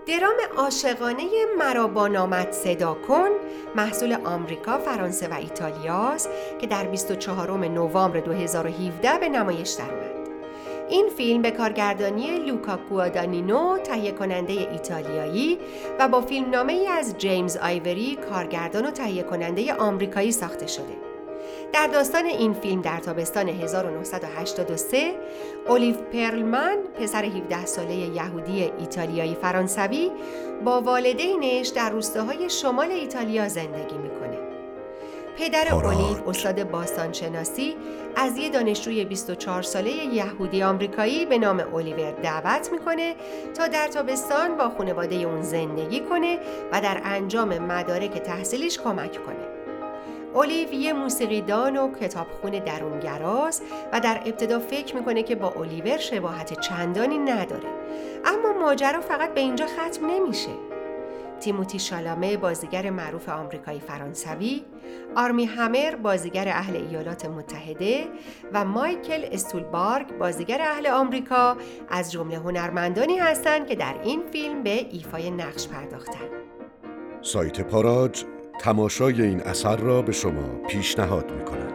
درام عاشقانه مرا با نامت صدا کن محصول آمریکا، فرانسه و ایتالیاست که در 24 نوامبر 2017 به نمایش درآمد. این فیلم به کارگردانی لوکا گوادانینو، تهیه کننده ایتالیایی و با فیلمنامه‌ای از جیمز آیوری، کارگردان و تهیه کننده آمریکایی ساخته شده. در داستان این فیلم در تابستان 1983 اولیو پرلمن، پسر 17 ساله یهودی ایتالیایی فرانسوی، با والدینش در روستاهای شمال ایتالیا زندگی میکنه. پدر اولیو استاد باستانشناسی از یک دانشجوی 24 ساله یهودی آمریکایی به نام الیور دعوت میکنه تا در تابستان با خانواده اون زندگی کنه و در انجام مدارک تحصیلیش کمک کنه. اولیو یه موسیقیدان و کتابخون درونگراست و در ابتدا فکر میکنه که با الیور شباهت چندانی نداره، اما ماجرا فقط به اینجا ختم نمیشه. تیموتی شالامه، بازیگر معروف آمریکایی فرانسوی، آرمی همر، بازیگر اهل ایالات متحده و مایکل استولبارگ، بازیگر اهل آمریکا، از جمله هنرمندانی هستند که در این فیلم به ایفای نقش پرداختند. سایت پاراج تماشای این اثر را به شما پیشنهاد می‌کند.